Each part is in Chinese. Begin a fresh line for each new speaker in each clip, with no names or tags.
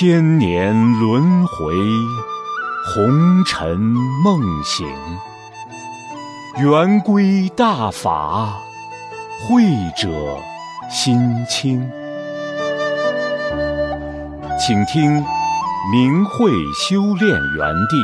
千年轮回，红尘梦醒。圆规大法，慧者心清。请听明慧修炼园地。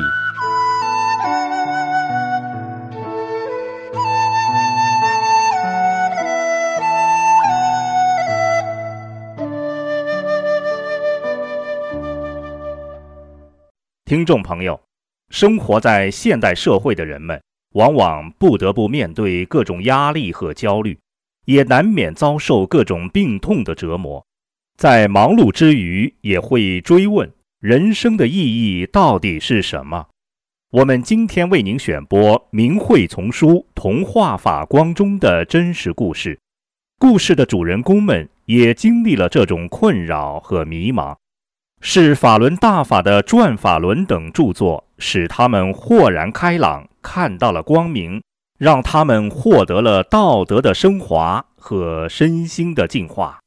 听众朋友，生活在现代社会的人们，往往不得不面对各种压力和焦虑，也难免遭受各种病痛的折磨。在忙碌之余，也会追问人生的意义到底是什么。我们今天为您选播明慧丛书《童话法光》中的真实故事。故事的主人公们也经历了这种困扰和迷茫。是法轮大法的《转法轮》等著作使他们豁然开朗，看到了光明，让他们获得了道德的升华和身心的净化。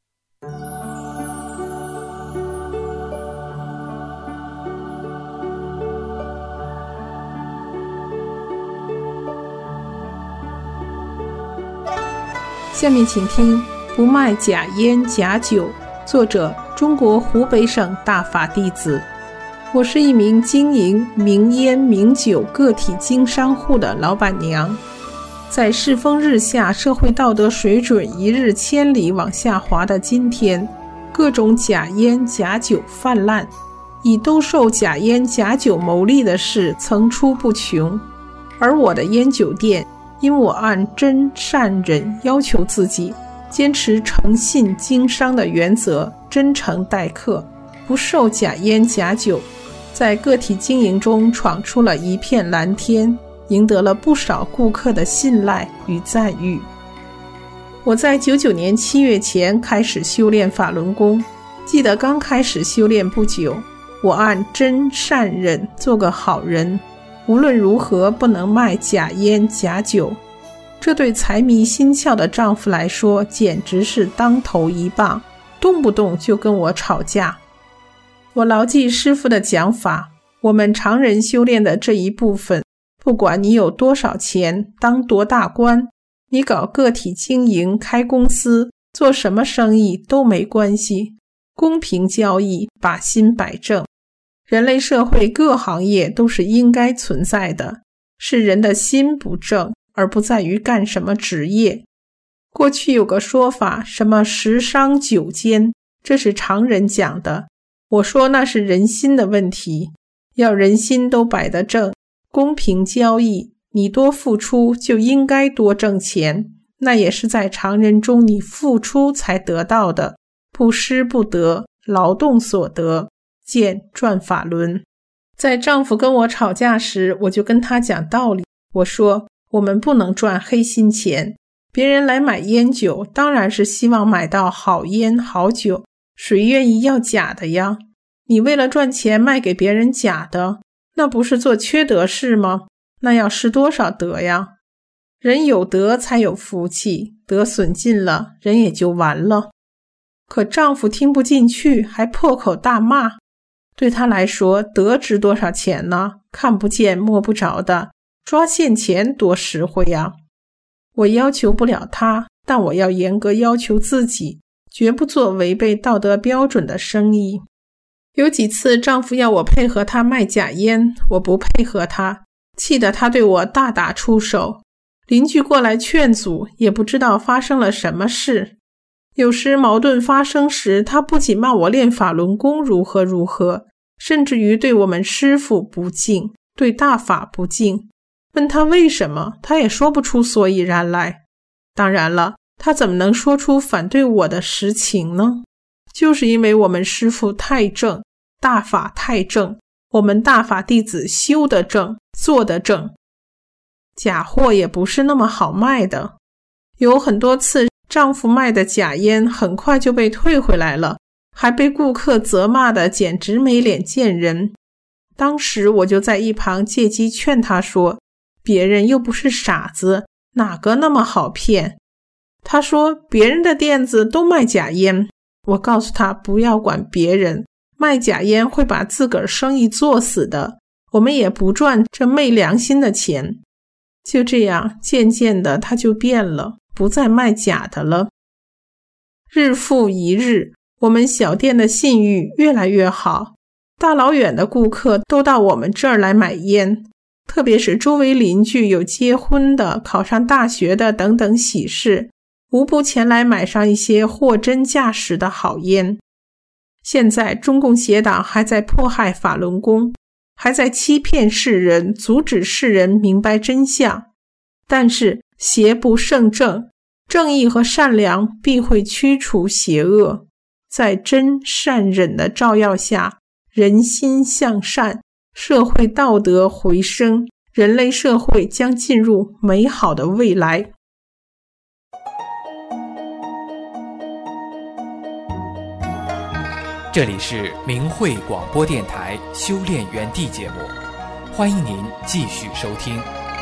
下面请听《不卖假烟假酒》，作者中国湖北省大法弟子。我是一名经营名烟名酒个体经商户的老板娘。在世风日下，社会道德水准一日千里往下滑的今天，各种假烟假酒泛滥，以兜售假烟假酒牟利的事层出不穷。而我的烟酒店，因我按真善忍要求自己，坚持诚信经商的原则，真诚待客，不售假烟假酒，在个体经营中闯出了一片蓝天，赢得了不少顾客的信赖与赞誉。我在99年7月前开始修炼法轮功，记得刚开始修炼不久，我按真善忍做个好人，无论如何不能卖假烟假酒。这对财迷心窍的丈夫来说简直是当头一棒，动不动就跟我吵架。我牢记师父的讲法，我们常人修炼的这一部分，不管你有多少钱，当多大官，你搞个体经营，开公司，做什么生意都没关系，公平交易，把心摆正。人类社会各行业都是应该存在的，是人的心不正，而不在于干什么职业。过去有个说法，什么食伤酒奸，这是常人讲的，我说那是人心的问题，要人心都摆得正，公平交易，你多付出就应该多挣钱，那也是在常人中你付出才得到的，不施不得，劳动所得，见转法轮。在丈夫跟我吵架时，我就跟他讲道理，我说我们不能赚黑心钱，别人来买烟酒当然是希望买到好烟好酒，谁愿意要假的呀？你为了赚钱卖给别人假的，那不是做缺德事吗？那要失多少德呀？人有德才有福气，德损尽了，人也就完了。可丈夫听不进去，还破口大骂。对他来说，德值多少钱呢？看不见摸不着的，抓现钱多实惠呀！我要求不了他，但我要严格要求自己，绝不做违背道德标准的生意。有几次丈夫要我配合他卖假烟，我不配合他，气得他对我大打出手。邻居过来劝阻，也不知道发生了什么事。有时矛盾发生时，他不仅骂我练法轮功如何如何，甚至于对我们师父不敬，对大法不敬。问他为什么，他也说不出所以然来。当然了，他怎么能说出反对我的实情呢？就是因为我们师父太正，大法太正，我们大法弟子修得正，做得正。假货也不是那么好卖的，有很多次丈夫卖的假烟很快就被退回来了，还被顾客责骂的简直没脸见人。当时我就在一旁借机劝他说，别人又不是傻子，哪个那么好骗？他说别人的店子都卖假烟。我告诉他不要管别人， 卖假烟会把自个儿生意做死的，我们也不赚这昧良心的钱。就这样，渐渐的他就变了，不再卖假的了。日复一日，我们小店的信誉越来越好，大老远的顾客都到我们这儿来买烟，特别是周围邻居有结婚的、考上大学的等等喜事，无不前来买上一些货真价实的好烟。现在中共邪党还在迫害法轮功，还在欺骗世人，阻止世人明白真相。但是邪不胜正，正义和善良必会驱除邪恶。在真善忍的照耀下，人心向善，社会道德回升，人类社会将进入美好的未来。
这里是明慧广播电台修炼园地节目，欢迎您继续收听。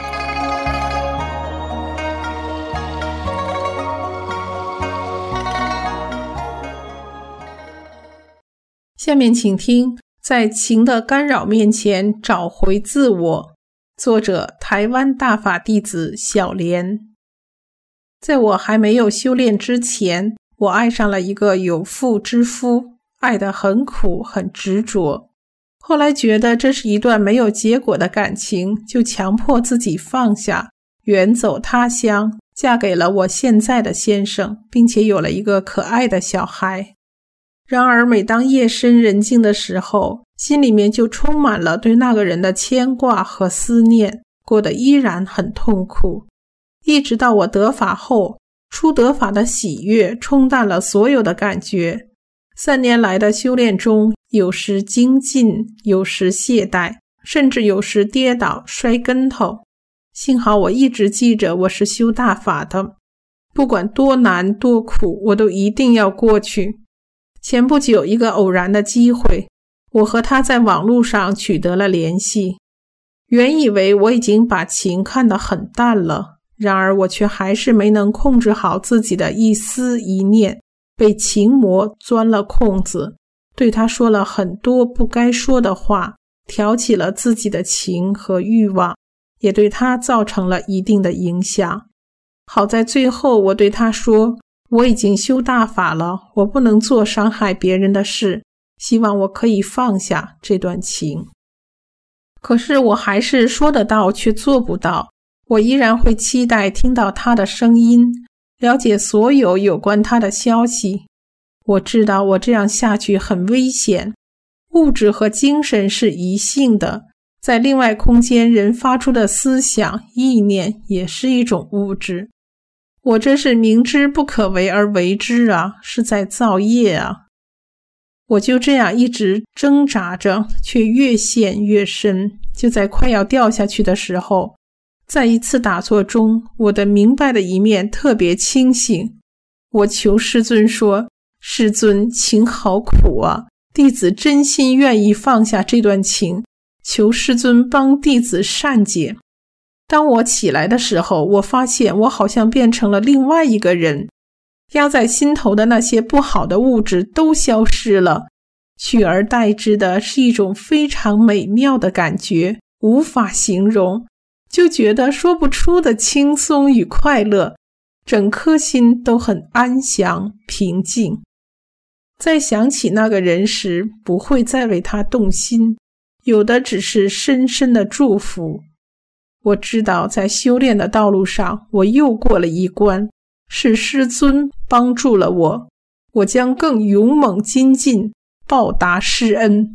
下面请听在情的干扰面前找回自我，作者台湾大法弟子小莲。在我还没有修炼之前，我爱上了一个有妇之夫，爱得很苦很执着。后来觉得这是一段没有结果的感情，就强迫自己放下，远走他乡，嫁给了我现在的先生，并且有了一个可爱的小孩。然而每当夜深人静的时候，心里面就充满了对那个人的牵挂和思念，过得依然很痛苦。一直到我得法后，初得法的喜悦冲淡了所有的感觉。3年来的修炼中，有时精进，有时懈怠，甚至有时跌倒摔跟头。幸好我一直记着我是修大法的，不管多难多苦，我都一定要过去。前不久一个偶然的机会，我和他在网络上取得了联系。原以为我已经把情看得很淡了，然而我却还是没能控制好自己的一思一念，被情魔钻了空子，对他说了很多不该说的话，挑起了自己的情和欲望，也对他造成了一定的影响。好在最后我对他说，我已经修大法了，我不能做伤害别人的事，希望我可以放下这段情。可是我还是说得到却做不到，我依然会期待听到他的声音，了解所有有关他的消息。我知道我这样下去很危险，物质和精神是一性的，在另外空间人发出的思想意念也是一种物质。我这是明知不可为而为之啊，是在造业啊。我就这样一直挣扎着，却越陷越深。就在快要掉下去的时候，在一次打坐中，我的明白的一面特别清醒。我求师尊说，师尊，情好苦啊，弟子真心愿意放下这段情，求师尊帮弟子善解。当我起来的时候，我发现我好像变成了另外一个人，压在心头的那些不好的物质都消失了，取而代之的是一种非常美妙的感觉，无法形容，就觉得说不出的轻松与快乐，整颗心都很安详平静。在想起那个人时，不会再为他动心，有的只是深深的祝福。我知道在修炼的道路上，我又过了一关，是师尊帮助了我，我将更勇猛精进，报答师恩。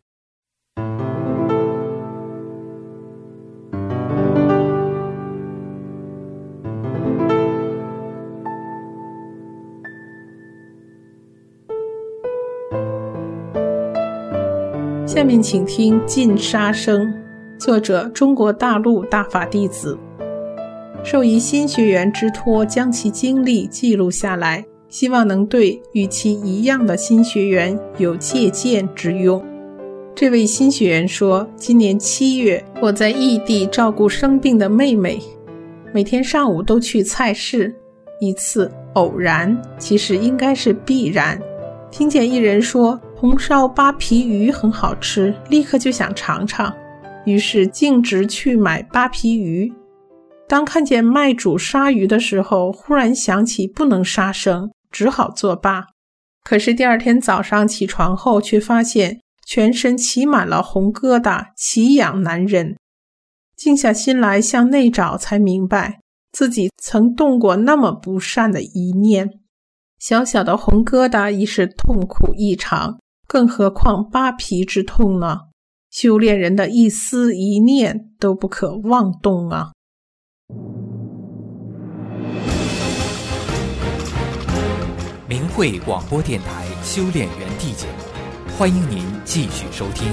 下面请听《禁杀生》，作者中国大陆大法弟子，受一新学员之托，将其经历记录下来，希望能对与其一样的新学员有借鉴之用。这位新学员说，今年7月，我在异地照顾生病的妹妹，每天上午都去菜市。一次偶然，其实应该是必然，听见一人说， 红烧扒皮鱼很好吃，立刻就想尝尝，于是径直去买扒皮鱼。当看见卖主杀鱼的时候，忽然想起不能杀生，只好作罢。可是第二天早上起床后，却发现全身起满了红疙瘩，奇痒难忍。静下心来向内找，才明白自己曾动过那么不善的一念。小小的红疙瘩已是痛苦异常，更何况扒皮之痛呢？修炼人的一丝一念都不可妄动啊！
明慧广播电台修炼园地节目，欢迎您继续收听。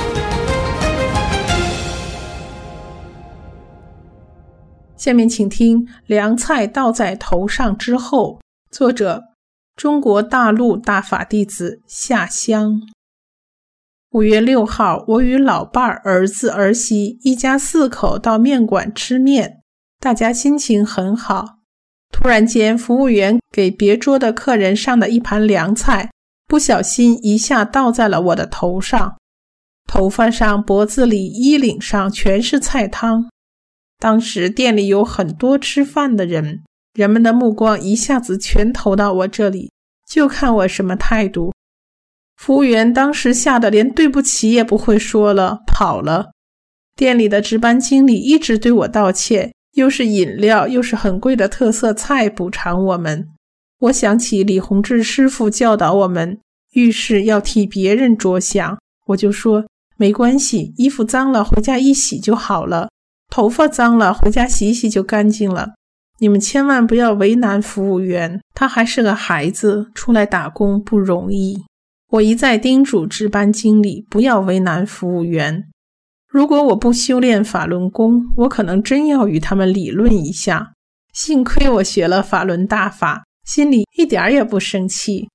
下面请听凉菜倒在头上之后，作者中国大陆大法弟子夏香。5月6号，我与老伴儿子儿媳一家4口到面馆吃面，大家心情很好。突然间，服务员给别桌的客人上的一盘凉菜，不小心一下倒在了我的头上，头发上、脖子里、衣领上全是菜汤。当时店里有很多吃饭的人，人们的目光一下子全投到我这里，就看我什么态度。服务员当时吓得连对不起也不会说了，跑了。店里的值班经理一直对我道歉，又是饮料又是很贵的特色菜补偿我们。我想起李洪志师傅教导我们，遇事要替别人着想，我就说没关系，衣服脏了回家一洗就好了，头发脏了回家洗一洗就干净了。你们千万不要为难服务员，他还是个孩子，出来打工不容易。我一再叮嘱值班经理不要为难服务员。如果我不修炼法轮功，我可能真要与他们理论一下。幸亏我学了法轮大法，心里一点也不生气。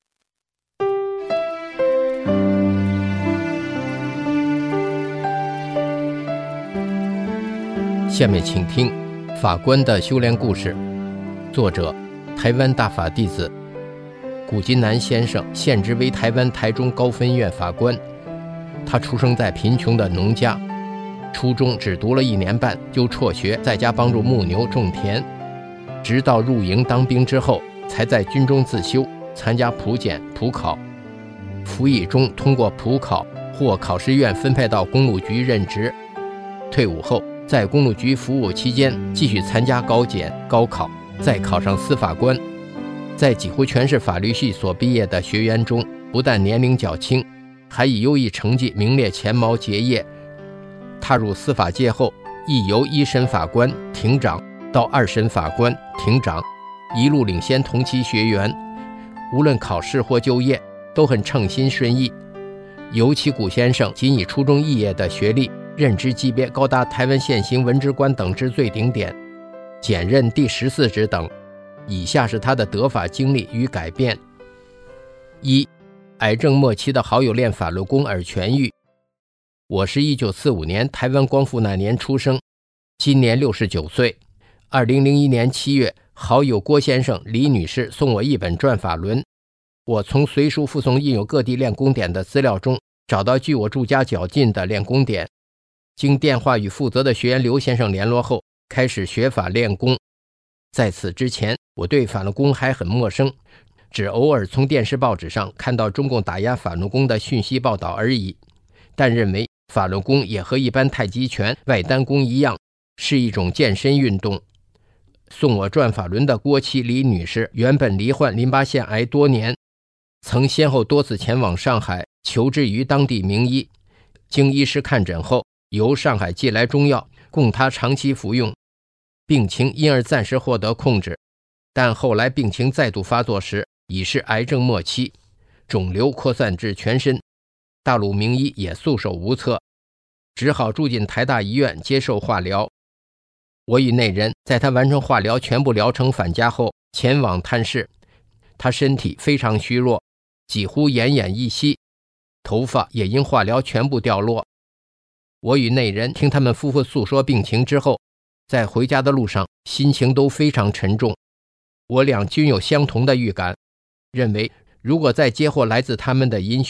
下面请听法官的修炼故事，作者台湾大法弟子古金南先生，现职为台湾台中高分院法官。他出生在贫穷的农家，初中只读了1年半就辍学，在家帮助牧牛种田，直到入营当兵之后，才在军中自修，参加普检普考。服役中通过普考，获考试院分配到公路局任职。退伍后，在公路局服务期间，继续参加高检高考，再考上司法官。在几乎全是法律系所毕业的学员中，不但年龄较轻，还以优异成绩名列前茅结业。踏入司法界后，亦由1审法官、庭长到2审法官、庭长，一路领先同期学员，无论考试或就业都很称心顺意。尤其古先生仅以初中肄业的学历，任职级别高达台湾现行文职官等之最顶点，检任第14职等。以下是他的得法经历与改变。1. 癌症末期的好友练法轮功而痊愈。我是1945年台湾光复那年出生，今年69岁。2001年7月，好友郭先生、李女士送我一本转法轮。我从随书附送印有各地练功点的资料中，找到距我住家较近的练功点，经电话与负责的学员刘先生联络后，开始学法练功。在此之前，我对法轮功还很陌生，只偶尔从电视报纸上看到中共打压法轮功的讯息报道而已，但认为法轮功也和一般太极拳、外丹功一样，是一种健身运动。送我转法轮的郭妻李女士原本罹患淋巴腺癌多年，曾先后多次前往上海求治于当地名医，经医师看诊后，由上海寄来中药供她长期服用，病情因而暂时获得控制。但后来病情再度发作时，已是癌症末期，肿瘤扩散至全身，大陆名医也束手无策，只好住进台大医院接受化疗。我与内人在他完成化疗全部疗程返家后前往探视，他身体非常虚弱，几乎奄奄一息，头发也因化疗全部掉落。我与内人听他们夫妇诉说病情之后，在回家的路上心情都非常沉重。我俩均有相同的预感，认为如果再接获来自他们的音讯，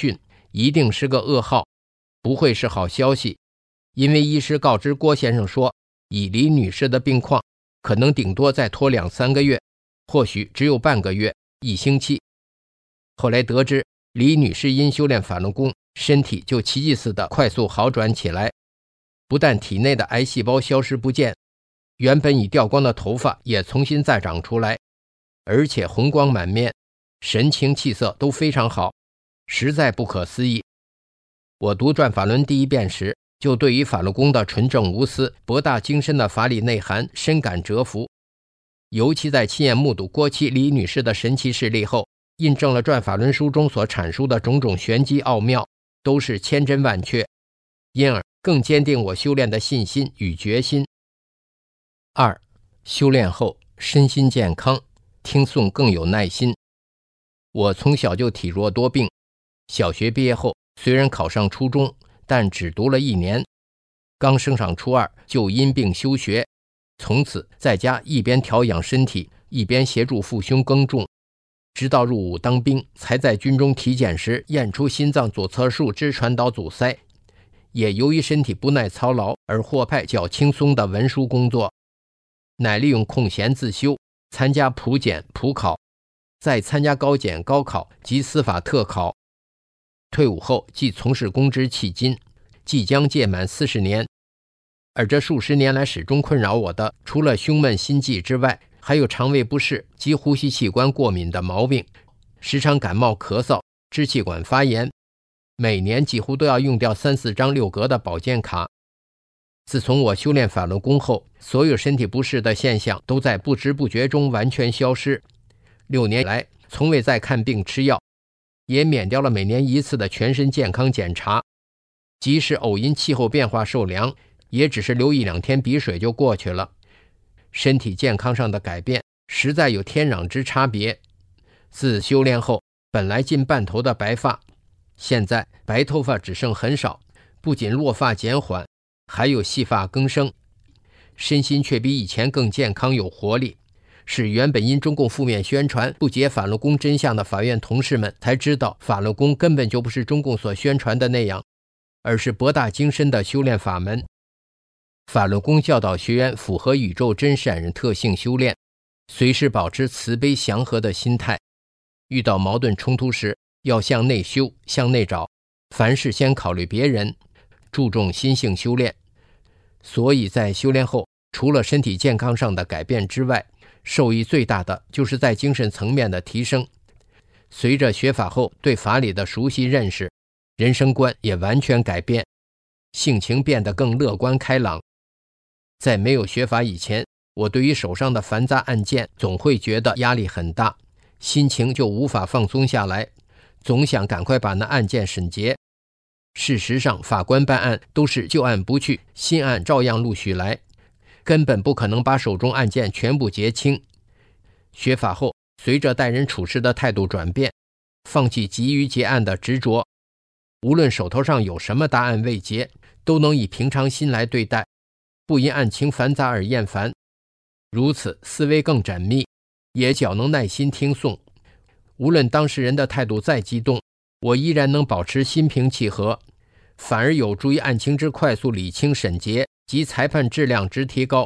一定是个噩耗，不会是好消息。因为医师告知郭先生说，以李女士的病况，可能顶多再拖2-3个月，或许只有半个月、1星期。后来得知，李女士因修炼法轮功，身体就奇迹似的快速好转起来，不但体内的癌细胞消失不见，原本已掉光的头发也重新再长出来，而且红光满面，神情气色都非常好，实在不可思议。我读转法轮第一遍时，就对于法轮功的纯正无私、博大精深的法理内涵深感折服。尤其在亲眼目睹郭妻李女士的神奇事例后，印证了转法轮书中所阐述的种种玄机奥妙，都是千真万确，因而更坚定我修炼的信心与决心。2. 修炼后身心健康，听诵更有耐心。我从小就体弱多病，小学毕业后虽然考上初中，但只读了1年，刚升上初2就因病休学，从此在家一边调养身体，一边协助父兄耕种，直到入伍当兵，才在军中体检时验出心脏左侧树枝传导阻塞，也由于身体不耐操劳而获派较轻松的文书工作，乃利用空闲自修，参加普检、普考，再参加高检、高考及司法特考。退伍后即从事公职迄今，即将届满40年。而这数十年来始终困扰我的，除了胸闷心悸之外，还有肠胃不适及呼吸器官过敏的毛病，时常感冒咳嗽、支气管发炎，每年几乎都要用掉3-4张6格的保健卡。自从我修炼法轮功后，所有身体不适的现象都在不知不觉中完全消失。6年来，从未再看病吃药，也免掉了每年1次的全身健康检查。即使偶因气候变化受凉，也只是流1-2天鼻水就过去了。身体健康上的改变实在有天壤之差别。自修炼后，本来近半头的白发，现在白头发只剩很少，不仅落发减缓，还有细发更生，身心却比以前更健康有活力，使原本因中共负面宣传不解法轮功真相的法院同事们才知道，法轮功根本就不是中共所宣传的那样，而是博大精深的修炼法门。法轮功教导学员符合宇宙真善人特性修炼，随时保持慈悲祥和的心态，遇到矛盾冲突时要向内修、向内找，凡事先考虑别人，注重心性修炼。所以在修炼后，除了身体健康上的改变之外，受益最大的就是在精神层面的提升。随着学法后对法理的熟悉认识，人生观也完全改变，性情变得更乐观开朗。在没有学法以前，我对于手上的繁杂案件总会觉得压力很大，心情就无法放松下来，总想赶快把那案件审结。事实上，法官办案都是旧案不去，新案照样陆续来，根本不可能把手中案件全部结清。学法后，随着待人处事的态度转变，放弃急于结案的执着，无论手头上有什么大案未结，都能以平常心来对待，不因案情繁杂而厌烦。如此思维更缜密，也较能耐心听诵。无论当事人的态度再激动，我依然能保持心平气和，反而有助于案情之快速理清审结及裁判质量之提高。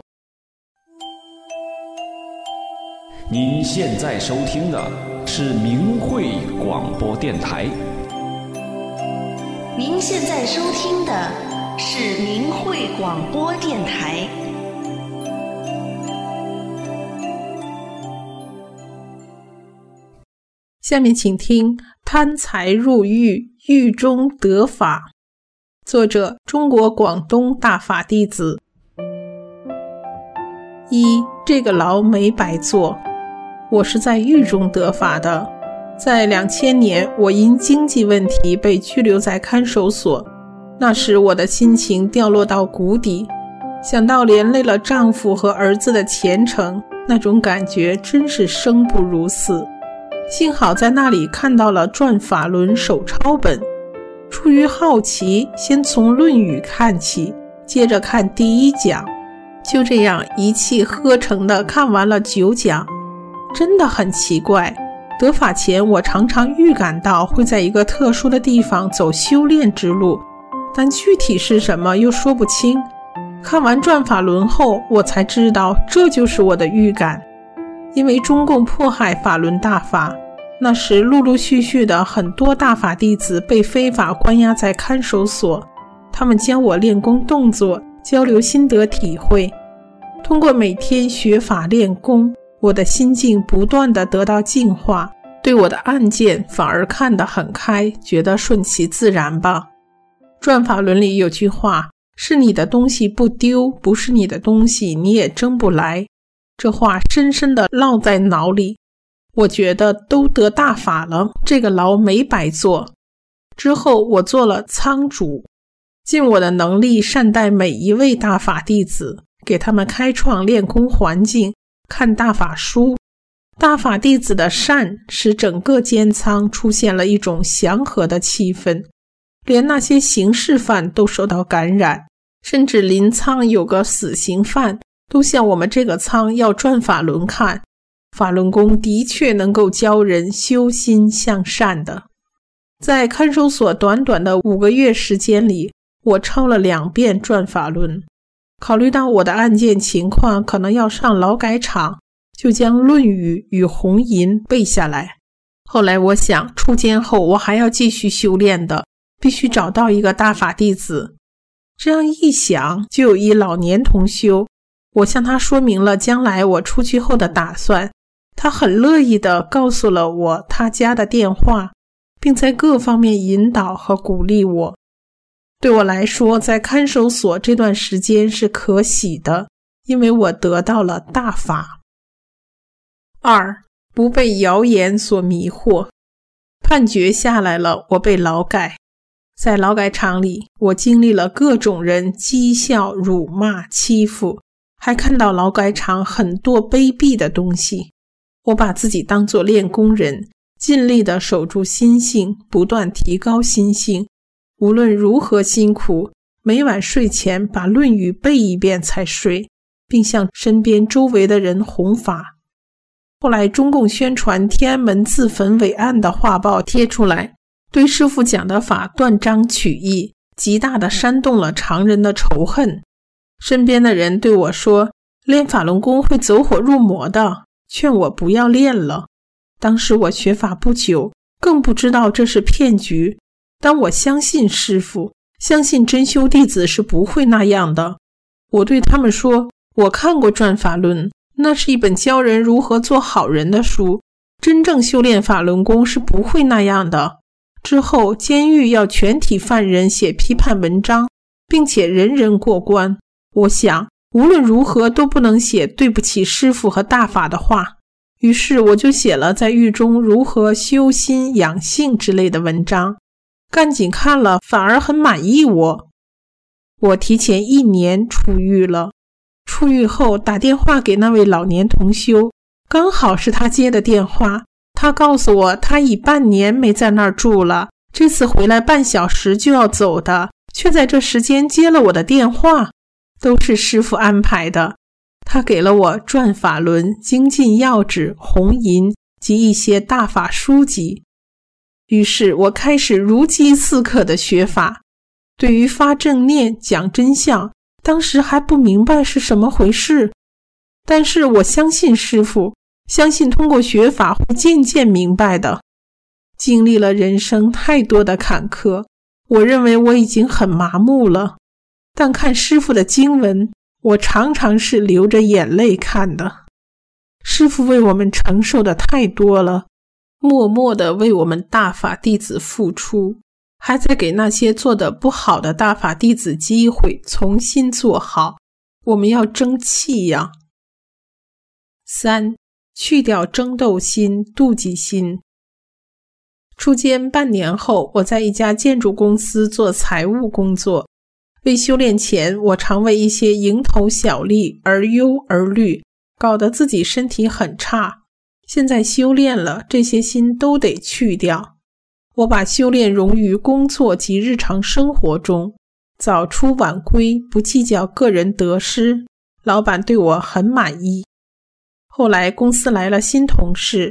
您现在收听的是明慧广播电台。
您现在收听的是明慧广播电台。
下面请听《贪财入狱，狱中得法》，作者中国广东大法弟子。1. 这个牢没白坐，我是在狱中得法的。在2000年，我因经济问题被拘留在看守所，那时我的心情掉落到谷底，想到连累了丈夫和儿子的前程，那种感觉真是生不如死。幸好在那里看到了转法轮手抄本，出于好奇，先从《论语》看起，接着看第1讲，就这样一气呵成地看完了9讲。真的很奇怪， 得法前，我常常预感到会在一个特殊的地方走修炼之路，但具体是什么又说不清。看完转法轮后，我才知道这就是我的预感。因为中共迫害法轮大法，那时陆陆续续的很多大法弟子被非法关押在看守所，他们教我练功动作，交流心得体会。通过每天学法练功，我的心境不断地得到净化，对我的案件反而看得很开，觉得顺其自然吧。转法轮里有句话，是你的东西不丢，不是你的东西你也争不来。这话深深地烙在脑里，我觉得都得大法了，这个牢没白做。之后我做了仓主，尽我的能力善待每一位大法弟子，给他们开创练功环境，看大法书。大法弟子的善使整个监仓出现了一种祥和的气氛，连那些刑事犯都受到感染，甚至临仓有个死刑犯都向我们这个仓要转法轮看。法轮功的确能够教人修心向善的。在看守所短短的5个月时间里，我抄了2遍转法轮。考虑到我的案件情况可能要上劳改场，就将《论语》与《红银》背下来。后来我想，出监后我还要继续修炼的，必须找到一个大法弟子。这样一想，就有一老年同修，我向他说明了将来我出去后的打算，他很乐意地告诉了我他家的电话，并在各方面引导和鼓励我。对我来说，在看守所这段时间是可喜的，因为我得到了大法。2. 不被谣言所迷惑。判决下来了，我被劳改。在劳改场里，我经历了各种人讥笑、辱骂、欺负，还看到劳改场很多卑鄙的东西。我把自己当作练功人，尽力地守住心性，不断提高心性。无论如何辛苦，每晚睡前把《论语》背一遍才睡，并向身边周围的人弘法。后来中共宣传天安门自焚伟案的画报贴出来，对师父讲的法断章取义，极大地煽动了常人的仇恨。身边的人对我说，练法轮功会走火入魔的，劝我不要练了。当时我学法不久，更不知道这是骗局，但我相信师父，相信真修弟子是不会那样的。我对他们说，我看过《转法轮》，那是一本教人如何做好人的书，真正修炼法轮功是不会那样的。之后监狱要全体犯人写批判文章，并且人人过关，我想无论如何都不能写对不起师父和大法的话。于是我就写了在狱中如何修心养性之类的文章，干警看了反而很满意我。我提前1年出狱了，出狱后打电话给那位老年同修，刚好是他接的电话。他告诉我他已半年没在那儿住了，这次回来半小时就要走的，却在这时间接了我的电话，都是师父安排的。他给了我《转法轮》、精进要旨、红银及一些大法书籍。于是我开始如饥似渴的学法。对于发正念、讲真相，当时还不明白是什么回事，但是我相信师父，相信通过学法会渐渐明白的。经历了人生太多的坎坷，我认为我已经很麻木了，但看师父的经文，我常常是流着眼泪看的。师父为我们承受的太多了，默默地为我们大法弟子付出，还在给那些做得不好的大法弟子机会重新做好。我们要争气呀。3. 去掉争斗心、妒忌心。出监半年后，我在一家建筑公司做财务工作。为修炼前，我常为一些蝇头小利而忧而虑，搞得自己身体很差。现在修炼了，这些心都得去掉。我把修炼融于工作及日常生活中，早出晚归，不计较个人得失，老板对我很满意。后来公司来了新同事，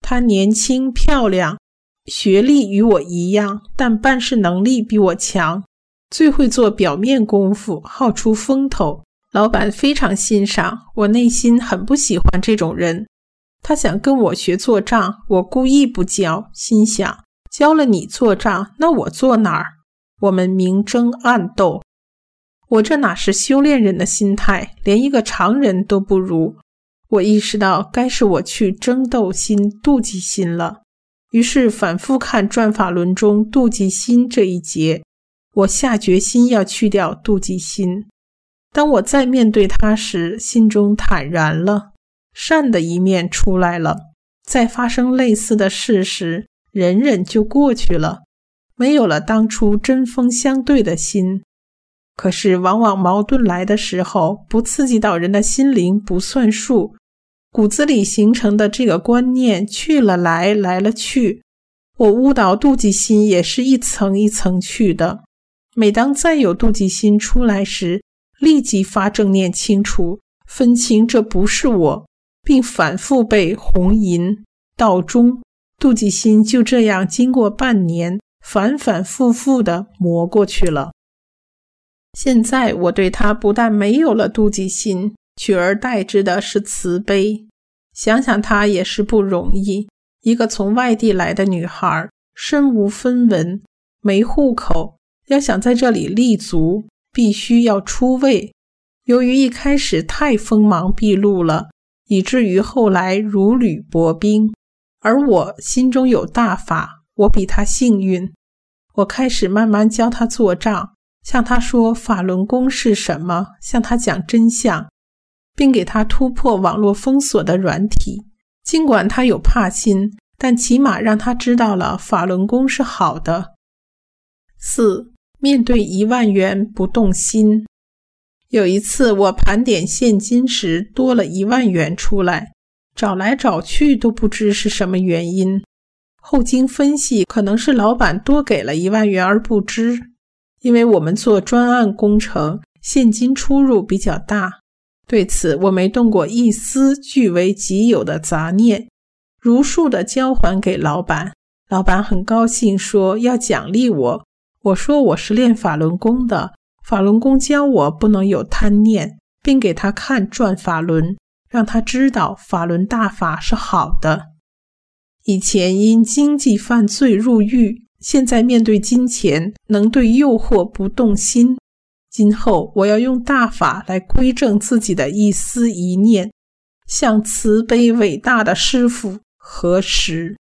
她年轻漂亮，学历与我一样，但办事能力比我强，最会做表面功夫，好出风头。老板非常欣赏，我内心很不喜欢这种人。他想跟我学做账，我故意不教，心想教了你做账，那我做哪儿？我们明争暗斗。我这哪是修炼人的心态，连一个常人都不如。我意识到该是我去争斗心、妒忌心了，于是反复看转法轮中妒忌心这一节，我下决心要去掉妒忌心。当我再面对它时，心中坦然了，善的一面出来了。再发生类似的事时，忍忍就过去了，没有了当初针锋相对的心。可是往往矛盾来的时候，不刺激到人的心灵不算数，骨子里形成的这个观念去了来，来了去，我误导妒忌心也是一层一层去的。每当再有妒忌心出来时，立即发正念清除，分清这不是我，并反复背红银道中，妒忌心就这样经过半年反反复复地磨过去了。现在我对他不但没有了妒忌心，取而代之的是慈悲。想想她也是不容易，一个从外地来的女孩，身无分文，没户口，要想在这里立足，必须要出位。由于一开始太锋芒毕露了，以至于后来如履薄冰。而我心中有大法，我比他幸运。我开始慢慢教他做账，向他说法轮功是什么，向他讲真相，并给他突破网络封锁的软体。尽管他有怕心，但起码让他知道了法轮功是好的。4. 面对1万元不动心。有一次我盘点现金时多了1万元出来，找来找去都不知是什么原因。后经分析，可能是老板多给了1万元而不知，因为我们做专案工程，现金出入比较大。对此我没动过一丝据为己有的杂念，如数地交还给老板。老板很高兴，说要奖励我。我说我是练法轮功的，法轮功教我不能有贪念，并给他看转法轮，让他知道法轮大法是好的。以前因经济犯罪入狱，现在面对金钱能对诱惑不动心。今后我要用大法来规正自己的一思一念，向慈悲伟大的师父核实。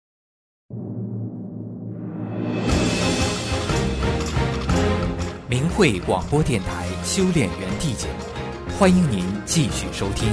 明慧广播电台修炼园地节目，欢迎您继续收听。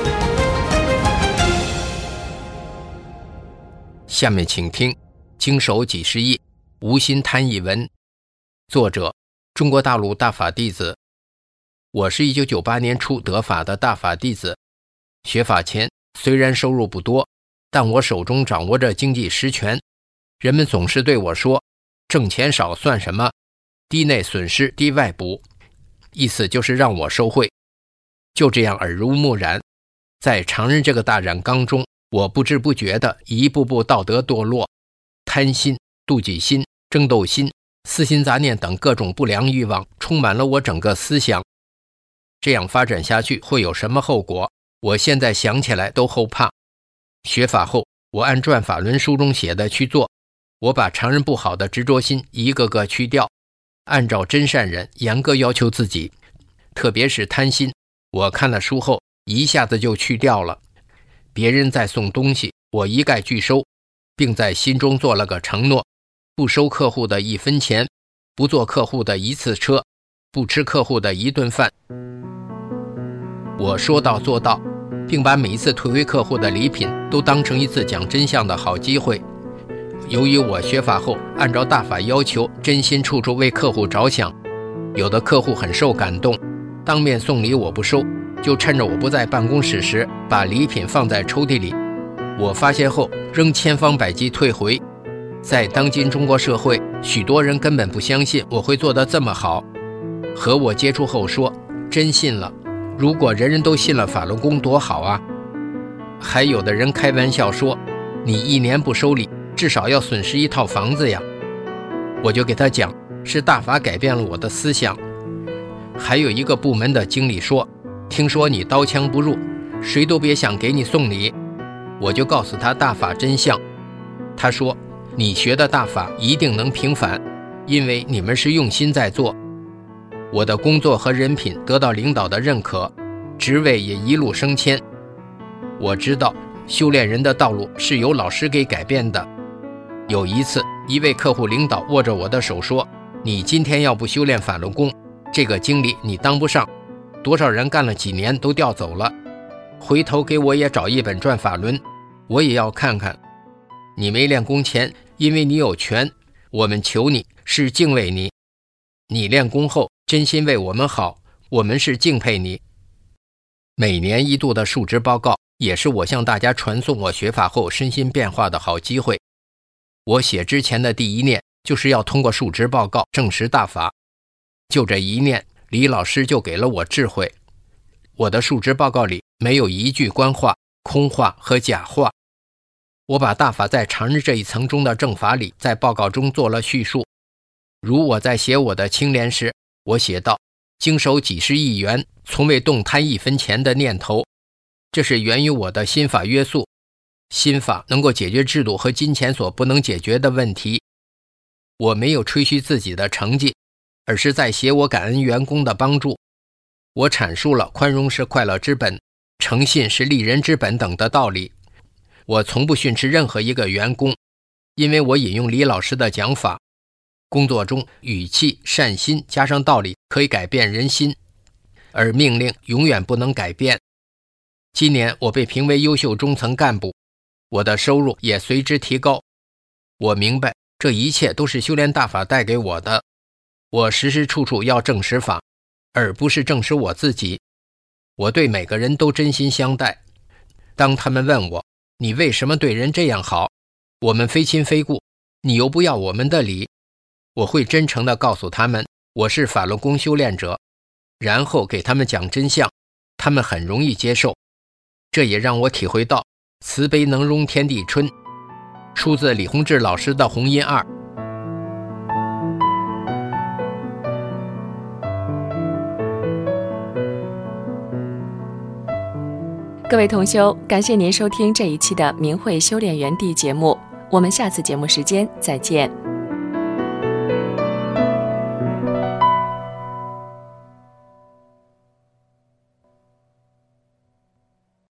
下面请听经手几十亿无心贪一文，作者中国大陆大法弟子。我是1998年初得法的大法弟子，学法前虽然收入不多，但我手中掌握着经济实权。人们总是对我说，挣钱少算什么，低内损失低外补，意思就是让我受贿。就这样耳濡目染，在常人这个大染缸中，我不知不觉地一步步道德堕落，贪心、妒忌心、争斗心、私心杂念等各种不良欲望充满了我整个思想。这样发展下去会有什么后果？我现在想起来都后怕。学法后，我按转法轮书中写的去做，我把常人不好的执着心一个个去掉，按照真善人严格要求自己，特别是贪心，我看了书后一下子就去掉了。别人在送东西，我一概拒收，并在心中做了个承诺，不收客户的1分钱，不坐客户的1次车，不吃客户的1顿饭。我说到做到，并把每一次退回客户的礼品都当成一次讲真相的好机会。由于我学法后按照大法要求，真心处处为客户着想，有的客户很受感动，当面送礼我不收，就趁着我不在办公室时把礼品放在抽屉里。我发现后仍千方百计退回。在当今中国社会，许多人根本不相信我会做得这么好，和我接触后说真信了，如果人人都信了法轮功多好啊。还有的人开玩笑说， 你1年不收礼，至少要损失1套房子呀。我就给他讲，是大法改变了我的思想。还有一个部门的经理说，听说你刀枪不入，谁都别想给你送礼。我就告诉他大法真相。他说，你学的大法一定能平反，因为你们是用心在做。我的工作和人品得到领导的认可，职位也一路升迁。我知道修炼人的道路是由老师给改变的。有一次，一位客户领导握着我的手说，你今天要不修炼法轮功，这个经理你当不上，多少人干了几年都调走了，回头给我也找一本转法轮，我也要看看。你没练功前，因为你有权，我们求你是敬畏你，你练功后真心为我们好，我们是敬佩你。每年1度的述职报告也是我向大家传送我学法后身心变化的好机会。我写之前的第一念就是要通过述职报告证实大法，就这一念，李老师就给了我智慧。我的述职报告里没有一句官话、空话和假话。我把大法在常人这一层中的正法里在报告中做了叙述。如我在写我的清廉时，我写道，经手几十亿元，从未动贪1分钱的念头，这是源于我的心法约束。心法能够解决制度和金钱所不能解决的问题。我没有吹嘘自己的成绩，而是在写我感恩员工的帮助。我阐述了宽容是快乐之本，诚信是利人之本等的道理。我从不训斥任何一个员工，因为我引用李老师的讲法，工作中语气、善心加上道理可以改变人心，而命令永远不能改变。今年我被评为优秀中层干部，我的收入也随之提高。我明白这一切都是修炼大法带给我的。我时时处处要证实法，而不是证实我自己。我对每个人都真心相待。当他们问我，你为什么对人这样好？我们非亲非故，你又不要我们的礼。我会真诚地告诉他们，我是法轮功修炼者，然后给他们讲真相，他们很容易接受。这也让我体会到慈悲能容天地春，出自李洪志老师的《弘音2》。
各位同修，感谢您收听这一期的明慧修炼园地节目，我们下次节目时间再见。